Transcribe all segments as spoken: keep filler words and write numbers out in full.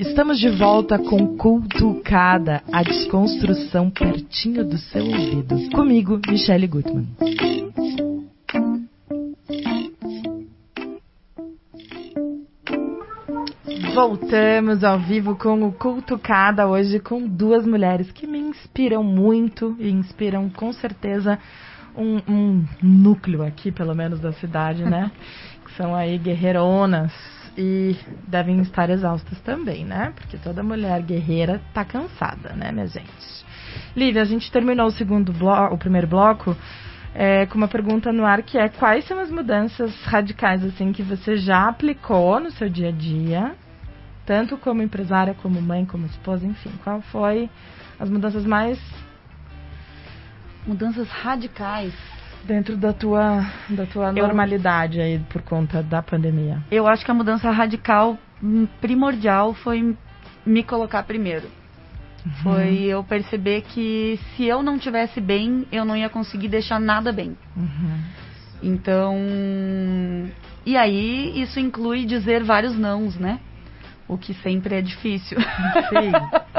Estamos de volta com Cultucada, a desconstrução pertinho do seu ouvido. Comigo, Michele Gutmann. Voltamos ao vivo com o Cultucada, hoje com duas mulheres que me inspiram muito e inspiram com certeza um, um núcleo aqui, pelo menos da cidade, né? Que são aí guerreironas. E devem estar exaustas também, né? Porque toda mulher guerreira tá cansada, né, minha gente? Lívia, a gente terminou o segundo bloco, o primeiro bloco, é, com uma pergunta no ar que é: quais são as mudanças radicais, assim, que você já aplicou no seu dia a dia, tanto como empresária, como mãe, como esposa, enfim, qual foi as mudanças mais... Mudanças radicais? Dentro da tua, da tua normalidade aí, por conta da pandemia. Eu acho que a mudança radical primordial foi me colocar primeiro. Uhum. Foi eu perceber que se eu não tivesse bem, eu não ia conseguir deixar nada bem. Uhum. Então, e aí isso inclui dizer vários nãos, né? O que sempre é difícil. Sim.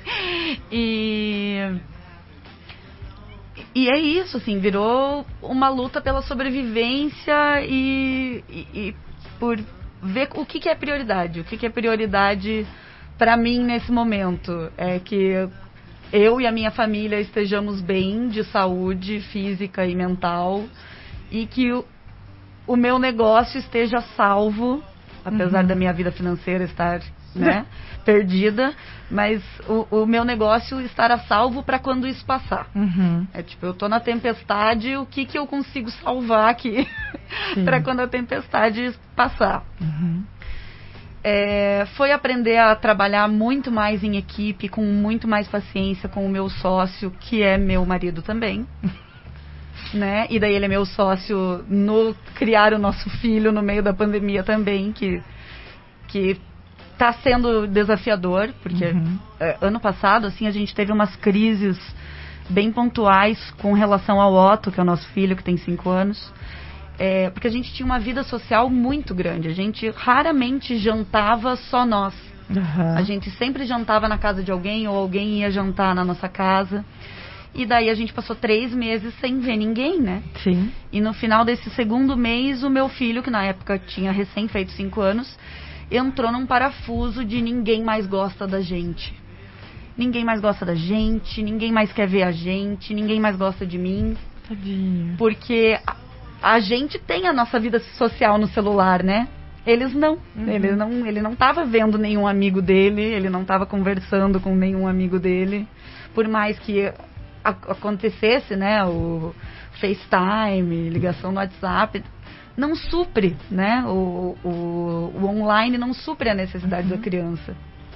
e... E é isso, assim, virou uma luta pela sobrevivência e, e, e por ver o que, que é prioridade. O que, que é prioridade para mim nesse momento. É que eu e a minha família estejamos bem de saúde física e mental e que o, o meu negócio esteja salvo, apesar uhum. da minha vida financeira estar... né, perdida, mas o, o meu negócio estará salvo para quando isso passar. Uhum. É tipo, eu tô na tempestade, o que que eu consigo salvar aqui para quando a tempestade passar? Uhum. É, foi aprender a trabalhar muito mais em equipe, com muito mais paciência com o meu sócio, que é meu marido também. Né? E daí ele é meu sócio no criar o nosso filho no meio da pandemia também, que... que está sendo desafiador, porque uhum. é, ano passado, assim, a gente teve umas crises bem pontuais com relação ao Otto, que é o nosso filho, que tem cinco anos, é, porque a gente tinha uma vida social muito grande, a gente raramente jantava só nós. Uhum. A gente sempre jantava na casa de alguém, ou alguém ia jantar na nossa casa, e daí a gente passou três meses sem ver ninguém, né? Sim. E no final desse segundo mês, o meu filho, que na época tinha recém feito cinco anos, entrou num parafuso de ninguém mais gosta da gente. Ninguém mais gosta da gente, ninguém mais quer ver a gente, ninguém mais gosta de mim. Tadinho. Porque a, a gente tem a nossa vida social no celular, né? Eles não. Uhum. Ele não. Ele não estava vendo nenhum amigo dele, ele não estava conversando com nenhum amigo dele. Por mais que a, acontecesse, né, o FaceTime, ligação no WhatsApp... não supre, né? O, o, o online não supre a necessidade uhum. da criança.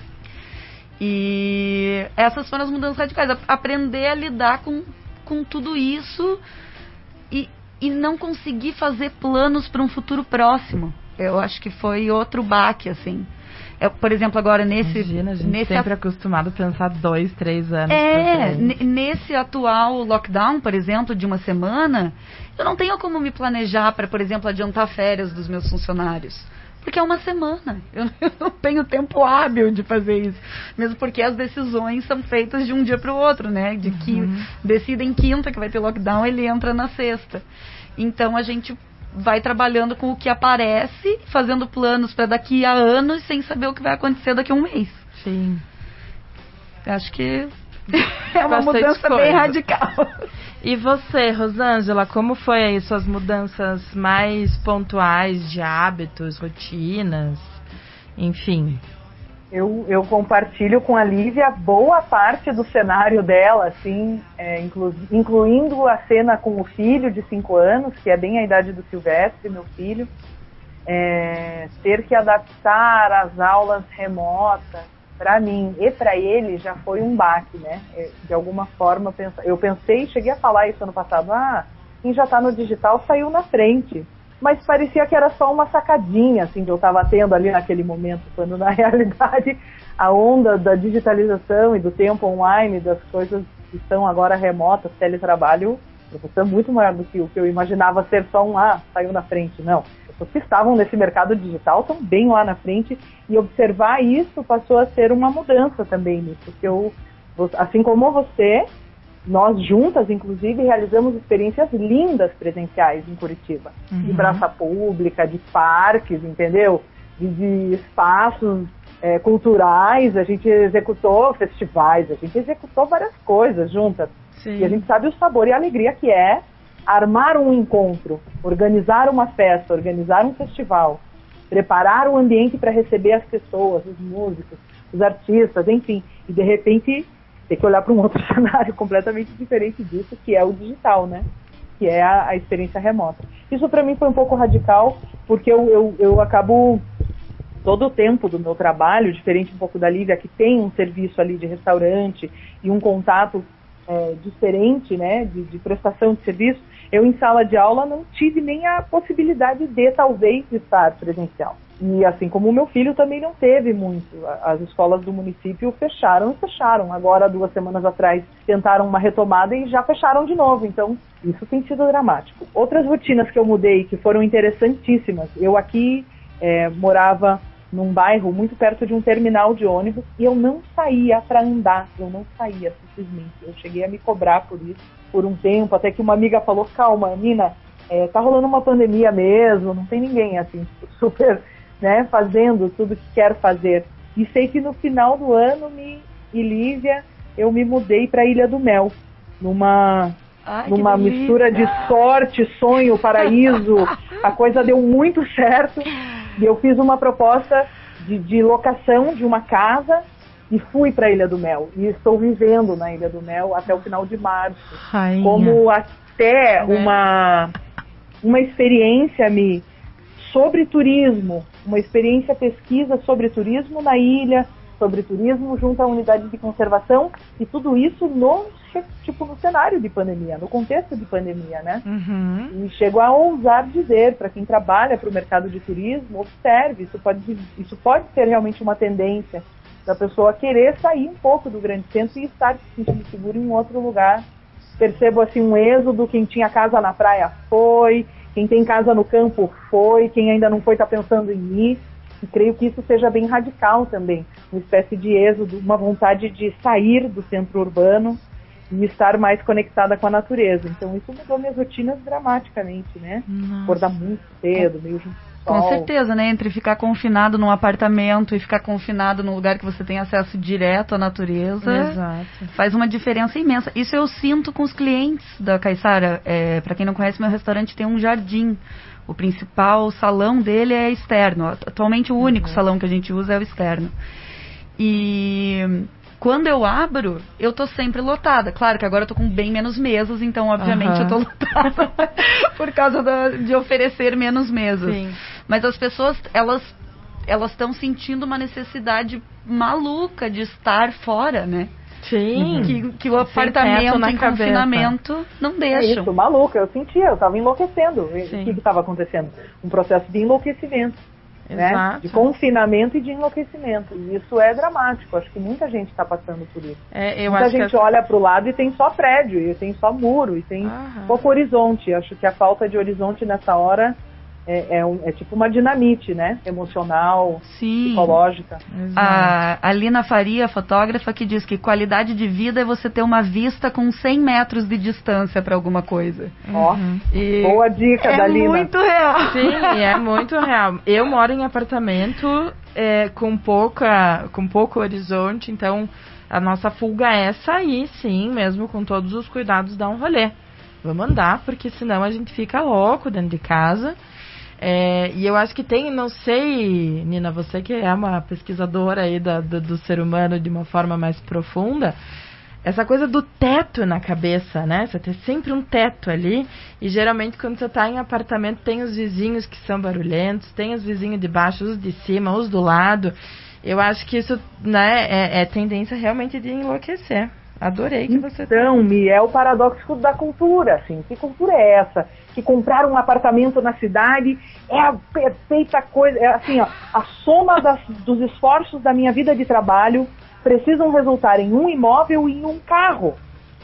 E essas foram as mudanças radicais. Aprender a lidar com, com tudo isso e, e não conseguir fazer planos para um futuro próximo. Eu acho que foi outro baque, assim. Eu, por exemplo, agora nesse... Imagina, a gente nesse sempre at... acostumado a pensar dois, três anos. É, n- nesse atual lockdown, por exemplo, de uma semana, eu não tenho como me planejar para, por exemplo, adiantar férias dos meus funcionários. Porque é uma semana. Eu, eu não tenho tempo hábil de fazer isso. Mesmo porque as decisões são feitas de um dia para o outro, né? De que uhum. decidem quinta que vai ter lockdown, ele entra na sexta. Então a gente... vai trabalhando com o que aparece, fazendo planos para daqui a anos, sem saber o que vai acontecer daqui a um mês. Sim. Acho que é uma Bastante mudança coisa. bem radical. E você, Rosângela, como foi aí suas mudanças mais pontuais de hábitos, rotinas, enfim? Eu, eu compartilho com a Lívia boa parte do cenário dela, assim, é, inclu, incluindo a cena com o filho de cinco anos, que é bem a idade do Silvestre, meu filho. É, ter que adaptar as aulas remotas, para mim e para ele, já foi um baque, né? De alguma forma, eu pensei, cheguei a falar isso ano passado, ah, quem já está no digital saiu na frente. Mas parecia que era só uma sacadinha, assim, que eu estava tendo ali naquele momento, quando na realidade a onda da digitalização e do tempo online, das coisas que estão agora remotas, teletrabalho, é muito maior do que o que eu imaginava ser só um, ah, saiu na frente. Não, eu pessoas que estavam nesse mercado digital estão bem lá na frente, e observar isso passou a ser uma mudança também nisso, porque eu, assim como você, nós juntas, inclusive, realizamos experiências lindas presenciais em Curitiba, uhum. de praça pública, de parques, entendeu? De, de espaços é, culturais, a gente executou festivais, a gente executou várias coisas juntas. Sim. E a gente sabe o sabor e a alegria que é armar um encontro, organizar uma festa, organizar um festival, preparar o ambiente para receber as pessoas, os músicos, os artistas, enfim, e de repente ter que olhar para um outro cenário completamente diferente disso, que é o digital, né? Que é a, a experiência remota. Isso para mim foi um pouco radical, porque eu, eu, eu acabo todo o tempo do meu trabalho, diferente um pouco da Lívia, que tem um serviço ali de restaurante e um contato é, diferente, né, de, de prestação de serviço, eu em sala de aula não tive nem a possibilidade de talvez estar presencial. E assim como o meu filho também não teve muito. As escolas do município fecharam e fecharam. Agora, duas semanas atrás, tentaram uma retomada e já fecharam de novo. Então, isso tem sido dramático. Outras rotinas que eu mudei, que foram interessantíssimas. Eu aqui é, morava num bairro muito perto de um terminal de ônibus e eu não saía para andar. Eu não saía, simplesmente. Eu cheguei a me cobrar por isso, por um tempo, até que uma amiga falou, calma, Nina, é, tá rolando uma pandemia mesmo, não tem ninguém assim, super... Né, fazendo tudo que quero fazer. E sei que no final do ano, me, e Lívia, eu me mudei para a Ilha do Mel, numa, Ai, numa mistura de sorte, sonho, paraíso. A coisa deu muito certo e eu fiz uma proposta de, de locação de uma casa e fui para a Ilha do Mel. E estou vivendo na Ilha do Mel até o final de março. Rainha. Como até uma, uma experiência me... sobre turismo, uma experiência pesquisa sobre turismo na ilha, sobre turismo junto à unidade de conservação, e tudo isso no, tipo, no cenário de pandemia, no contexto de pandemia, né? Uhum. E chego a ousar dizer, para quem trabalha para o mercado de turismo, observe, isso pode, isso pode ser realmente uma tendência da pessoa querer sair um pouco do grande centro e estar se sentindo seguro em outro lugar. Percebo assim um êxodo, quem tinha casa na praia foi, quem tem casa no campo foi, quem ainda não foi está pensando em ir. E creio que isso seja bem radical também. Uma espécie de êxodo, uma vontade de sair do centro urbano e estar mais conectada com a natureza. Então isso mudou minhas rotinas dramaticamente, né? Nossa. Acordar muito cedo, meio junto ao sol. Com certeza, né? Entre ficar confinado num apartamento e ficar confinado num lugar que você tem acesso direto à natureza. Exato. Faz uma diferença imensa. Isso eu sinto com os clientes da Caiçara. É, para quem não conhece, meu restaurante tem um jardim. O principal salão dele é externo. Atualmente o único uhum. salão que a gente usa é o externo. E quando eu abro, eu tô sempre lotada. Claro que agora eu tô com bem menos mesas, então obviamente uhum. eu tô lotada por causa da, de oferecer menos mesas. Sim. Mas as pessoas, elas elas estão sentindo uma necessidade maluca de estar fora, né? Sim. Que, que o apartamento em confinamento não deixa. É isso, maluca, eu sentia, eu tava enlouquecendo. Sim. O que estava acontecendo? Um processo de enlouquecimento. Né? De confinamento e de enlouquecimento. E isso é dramático. Acho que muita gente está passando por isso. É, eu muita acho gente que... olha para o lado e tem só prédio, e tem só muro, e tem Aham. pouco horizonte. Acho que a falta de horizonte nessa hora é, é, um, é tipo uma dinamite, né? Emocional, Sim. psicológica. A, a Lina Faria, fotógrafa, que diz que qualidade de vida é você ter uma vista com cem metros de distância para alguma coisa. Ó, uhum. boa dica é da Lina. É muito real. Sim, é muito real. Eu moro em apartamento é, com, pouca, com pouco horizonte, então a nossa fuga é sair, sim, mesmo com todos os cuidados, dar um rolê. Vamos andar, porque senão a gente fica louco dentro de casa. É, e eu acho que tem, não sei, Nina, você que é uma pesquisadora aí da, do, do ser humano de uma forma mais profunda, essa coisa do teto na cabeça, né? Você tem sempre um teto ali, e geralmente quando você está em apartamento tem os vizinhos que são barulhentos, tem os vizinhos de baixo, os de cima, os do lado. Eu acho que isso, né, é, é tendência realmente de enlouquecer. Adorei que você... Então, Mi, é o paradoxo da cultura, assim. Que cultura é essa? Que comprar um apartamento na cidade é a perfeita coisa. É assim, ó, a soma das, dos esforços da minha vida de trabalho precisam resultar em um imóvel e em um carro.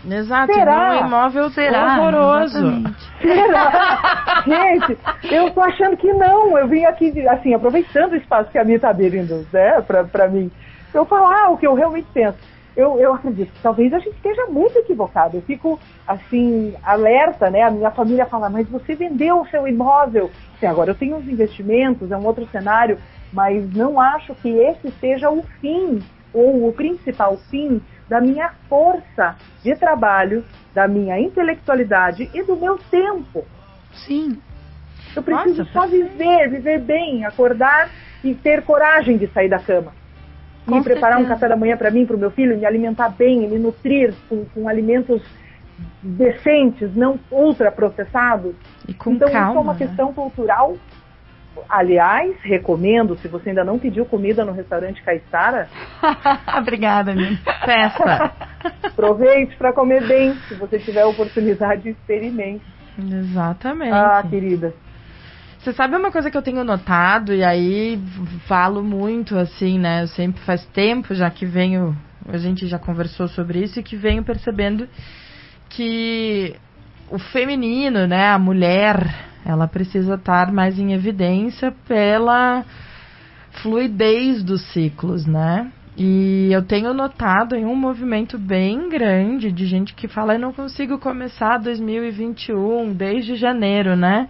Exato, Será? um imóvel Será? horroroso. Exatamente. Será? Gente, eu tô achando que não. Eu vim aqui, assim, aproveitando o espaço que a Mi tá abrindo, né, pra, pra mim, eu falar o que eu realmente penso. Eu, eu acredito que talvez a gente esteja muito equivocado. Eu fico, assim, alerta, né? A minha família fala, mas você vendeu o seu imóvel. Assim, agora eu tenho os investimentos, é um outro cenário, mas não acho que esse seja o fim, ou o principal fim da minha força de trabalho, da minha intelectualidade e do meu tempo. Sim. Eu preciso Nossa, só viver, viver bem, acordar e ter coragem de sair da cama. Com E preparar um certeza. café da manhã para mim, para o meu filho, me alimentar bem, me nutrir com, com alimentos decentes, não ultraprocessados. E com então, calma, isso é uma né? questão cultural. Aliás, recomendo, se você ainda não pediu comida no restaurante Caissara, Obrigada, Nina. Peça. aproveite para comer bem. Se você tiver a oportunidade, experimente. Exatamente. Ah, querida. Você sabe uma coisa que eu tenho notado, e aí falo muito, assim, né? Eu sempre faz tempo já que venho, a gente já conversou sobre isso, e que venho percebendo que o feminino, né? A mulher, ela precisa estar mais em evidência pela fluidez dos ciclos, né? E eu tenho notado em um movimento bem grande de gente que fala, eu não consigo começar dois mil e vinte e um desde janeiro, né?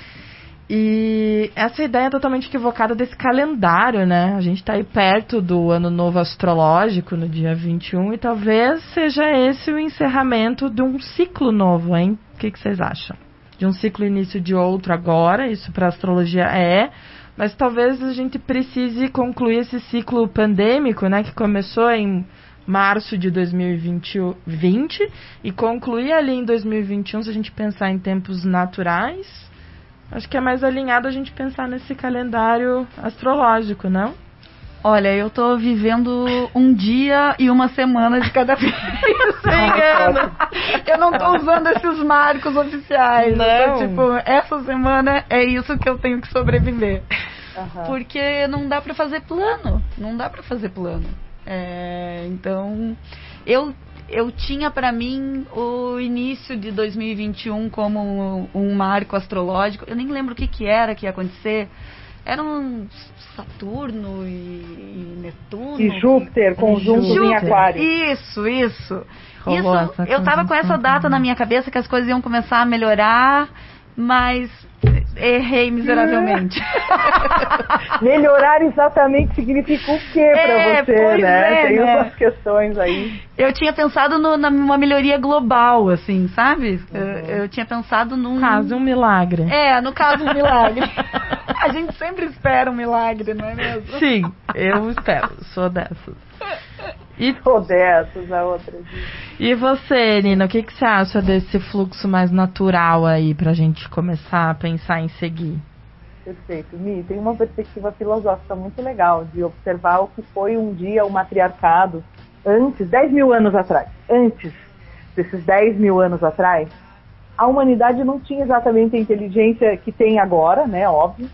E essa ideia é totalmente equivocada desse calendário, né? A gente está aí perto do ano novo astrológico, no dia vinte e um, e talvez seja esse o encerramento de um ciclo novo, hein? O que, que vocês acham? De um ciclo início de outro agora, isso para a astrologia é, mas talvez a gente precise concluir esse ciclo pandêmico, né? Que começou em março de dois mil e vinte e concluir ali em dois mil e vinte e um, se a gente pensar em tempos naturais. Acho que é mais alinhado a gente pensar nesse calendário astrológico, não? Olha, eu tô vivendo um dia e uma semana de cada vez. Engano. Eu não tô usando esses marcos oficiais. Não. Eu tô, tipo, essa semana é isso que eu tenho que sobreviver. Aham. Porque não dá pra fazer plano. Não dá pra fazer plano. É, então, eu... Eu tinha pra mim o início de dois mil e vinte e um como um marco astrológico. Eu nem lembro o que, que era que ia acontecer. Era um Saturno e, e Netuno. E Júpiter, conjunto em Júpiter. Aquário. Isso, isso. Rolou isso essa eu tava com essa conjunção data também. na minha cabeça que as coisas iam começar a melhorar, mas errei miseravelmente. Melhorar exatamente significa o que É, pra você, pois né? é, Tem né? umas questões aí. Eu tinha pensado no, numa melhoria global, assim, sabe? Eu, eu tinha pensado num... Quase um milagre. É, no caso, um milagre. A gente sempre espera um milagre, não é mesmo? Sim, eu espero, sou dessas. E, Ou dessas, a outra. e você, Nina, o que, que você acha desse fluxo mais natural aí pra gente começar a pensar em seguir? Perfeito. Mi, tem uma perspectiva filosófica muito legal de observar o que foi um dia o matriarcado antes, dez mil anos atrás. Antes desses dez mil anos atrás, a humanidade não tinha exatamente a inteligência que tem agora, né, óbvio,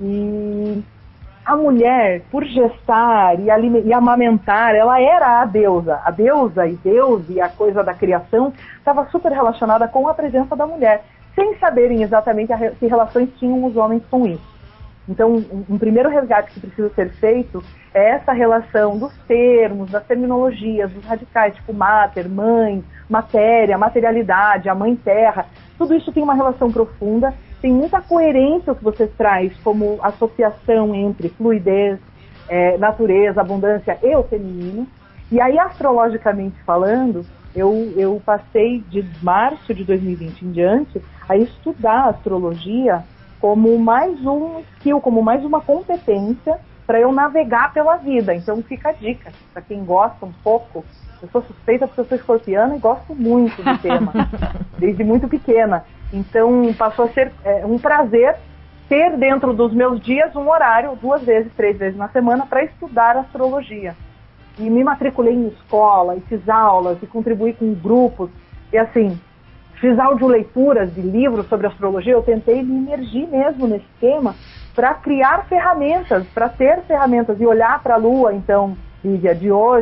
e a mulher, por gestar e, alime- e amamentar, ela era a deusa. A deusa e Deus e a coisa da criação estava super relacionada com a presença da mulher, sem saberem exatamente a re- que relações tinham os homens com isso. Então, um, um primeiro resgate que precisa ser feito é essa relação dos termos, das terminologias, dos radicais, tipo mater, mãe, matéria, materialidade, a mãe terra. Tudo isso tem uma relação profunda, tem muita coerência o que você traz como associação entre fluidez, é, natureza, abundância e o feminino. E aí, astrologicamente falando, eu, eu passei de março de dois mil e vinte em diante a estudar a astrologia como mais um skill, como mais uma competência para eu navegar pela vida. Então fica a dica, para quem gosta um pouco. Eu sou suspeita porque eu sou escorpiana e gosto muito do tema, desde muito pequena. Então passou a ser é, um prazer ter dentro dos meus dias um horário, duas vezes, três vezes na semana, para estudar astrologia. E me matriculei em escola, e fiz aulas, e contribuí com grupos, e assim, fiz audioleituras de livros sobre astrologia. Eu tentei me imergir mesmo nesse tema para criar ferramentas, para ter ferramentas e olhar para a Lua, então, Lívia, de hoje,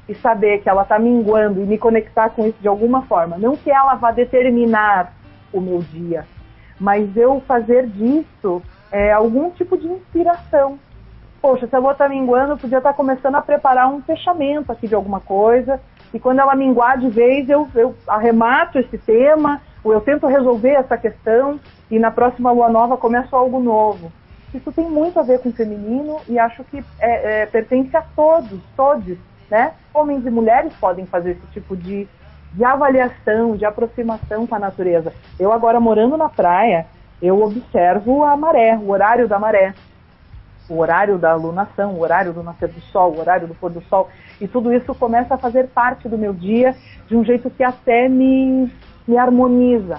e saber que ela está minguando e me conectar com isso de alguma forma. Não que ela vá determinar o meu dia, mas eu fazer disso é, algum tipo de inspiração. Poxa, se a lua está minguando, eu podia estar começando a preparar um fechamento aqui de alguma coisa, e quando ela minguar de vez, eu, eu arremato esse tema, ou eu tento resolver essa questão, e na próxima lua nova começo algo novo. Isso tem muito a ver com o feminino, e acho que é, é, pertence a todos, todos, né? Homens e mulheres podem fazer esse tipo de, de avaliação, de aproximação com a natureza. Eu agora, morando na praia, eu observo a maré, o horário da maré, o horário da lunação, o horário do nascer do sol, o horário do pôr do sol, e tudo isso começa a fazer parte do meu dia de um jeito que até me, me harmoniza.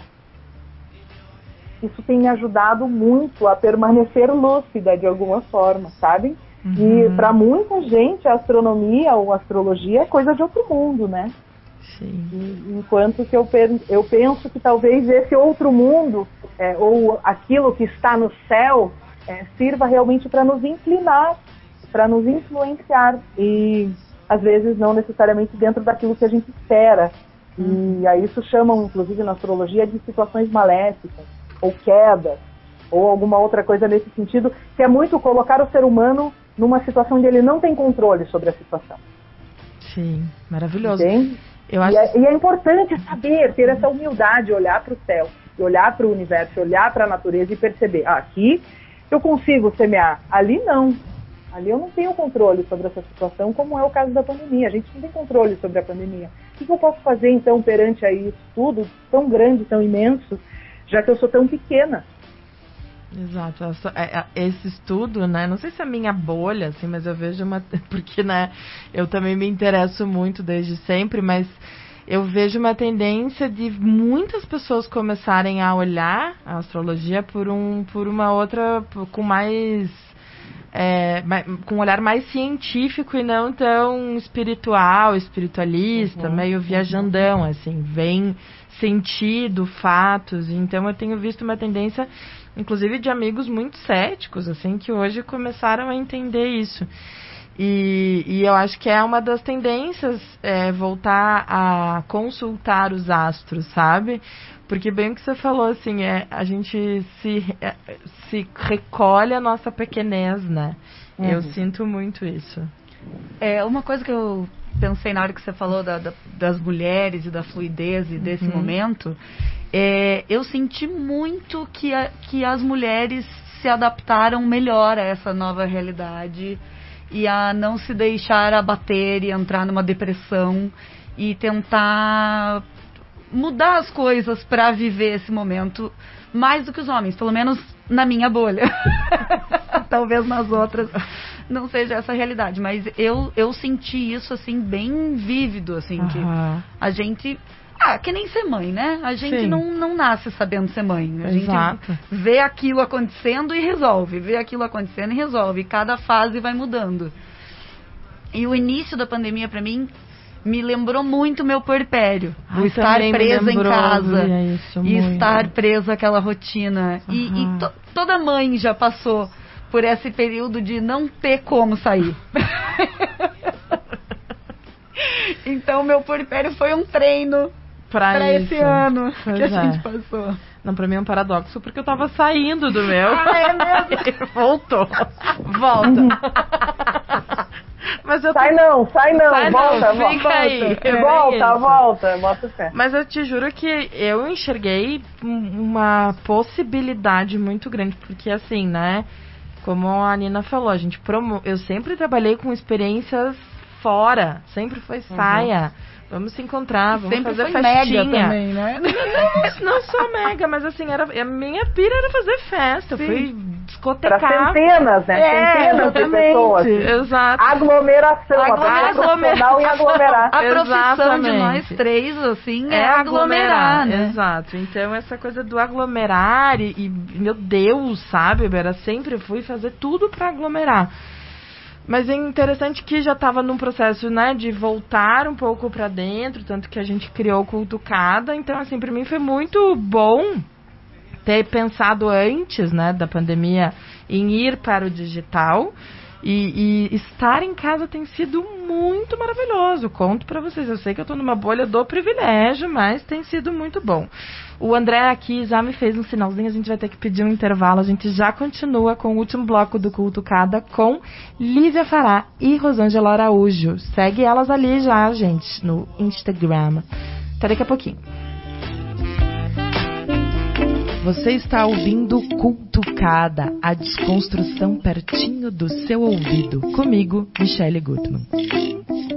Isso tem me ajudado muito a permanecer lúcida de alguma forma, sabe? Uhum. E para muita gente a astronomia ou a astrologia é coisa de outro mundo, né? Sim. E, enquanto que eu, eu penso que talvez esse outro mundo, é, ou aquilo que está no céu, É, sirva realmente para nos inclinar, para nos influenciar, e às vezes não necessariamente dentro daquilo que a gente espera. E aí isso chamam, inclusive na astrologia, de situações maléficas, ou quedas, ou alguma outra coisa nesse sentido, que é muito colocar o ser humano numa situação onde ele não tem controle sobre a situação. Sim, maravilhoso. Entende? Eu acho... e, é, e é importante saber, ter essa humildade, olhar para o céu, olhar para o universo, olhar para a natureza e perceber, ah, aqui eu consigo semear, ali não. Ali eu não tenho controle sobre essa situação, como é o caso da pandemia. A gente não tem controle sobre a pandemia. O que eu posso fazer, então, perante a isso tudo, tão grande, tão imenso, já que eu sou tão pequena? Exato. Esse estudo, né, não sei se é a minha bolha, assim, mas eu vejo uma... Porque, né, eu também me interesso muito desde sempre, mas... eu vejo uma tendência de muitas pessoas começarem a olhar a astrologia por, um, por uma outra, com mais, é, mais, com um olhar mais científico e não tão espiritual, espiritualista, uhum, meio viajandão, uhum. assim, vem sentido, fatos. Então eu tenho visto uma tendência, inclusive de amigos muito céticos, assim, que hoje começaram a entender isso. E, e eu acho que é uma das tendências é, voltar a consultar os astros, sabe? Porque bem o que você falou, assim, é, a gente se, é, se recolhe a nossa pequenez, né? Uhum. Eu sinto muito isso. É, uma coisa que eu pensei na hora que você falou da, da, das mulheres e da fluidez e desse uhum. momento, é, eu senti muito que, a, que as mulheres se adaptaram melhor a essa nova realidade e a não se deixar abater e entrar numa depressão e tentar mudar as coisas para viver esse momento mais do que os homens, pelo menos na minha bolha. Talvez nas outras não seja essa a realidade, mas eu, eu senti isso assim bem vívido, assim, uhum. que a gente... Ah, que nem ser mãe, né? A gente não, não nasce sabendo ser mãe. A Exato. gente vê aquilo acontecendo e resolve. Vê aquilo acontecendo e resolve. Cada fase vai mudando. E o início da pandemia, pra mim, me lembrou muito meu puerpério. Ai, o estar presa em casa. Isso, e muito. estar presa àquela rotina. Uhum. E, e to, toda mãe já passou por esse período de não ter como sair. Então, meu puerpério foi um treino pra, pra esse ano pois que a é. gente passou. Não, pra mim é um paradoxo, porque eu tava saindo do meu. Ah, é mesmo? Voltou. Volta. Mas eu sai não, sai não, sai volta, não, fica volta. aí. É volta, é volta, bota o pé. Mas eu te juro que eu enxerguei uma possibilidade muito grande, porque assim, né, como a Nina falou, a gente promo... eu sempre trabalhei com experiências fora, sempre foi saia. Uhum. Vamos se encontrar, vamos sempre fazer foi festinha. Mega também, né? Não, não só mega, mas assim, era, a minha pira era fazer festa. Sim. Eu fui discotecar. Para centenas, né? É, centenas exatamente. de pessoas. Exato. Aglomeração, Aglomeração. a profissional e aglomerar. A profissão Exatamente. de nós três, assim, é, é aglomerar, aglomerar, né? Exato. Então, essa coisa do aglomerar e, e meu Deus, sabe? Era sempre fui fazer tudo para aglomerar. Mas é interessante que já estava num processo, né, de voltar um pouco para dentro, tanto que a gente criou o Cultucada. Então, assim, para mim foi muito bom ter pensado antes, né, da pandemia em ir para o digital. E, e estar em casa tem sido muito maravilhoso. Conto pra vocês. Eu sei que eu tô numa bolha do privilégio, mas tem sido muito bom. O André aqui já me fez um sinalzinho. A gente vai ter que pedir um intervalo. A gente já continua com o último bloco do Cultucada com Lívia Fará e Rosângela Araújo. Segue elas ali já, gente, no Instagram. Até daqui a pouquinho. Você está ouvindo Cultucada, a desconstrução pertinho do seu ouvido. Comigo, Michele Gutmann.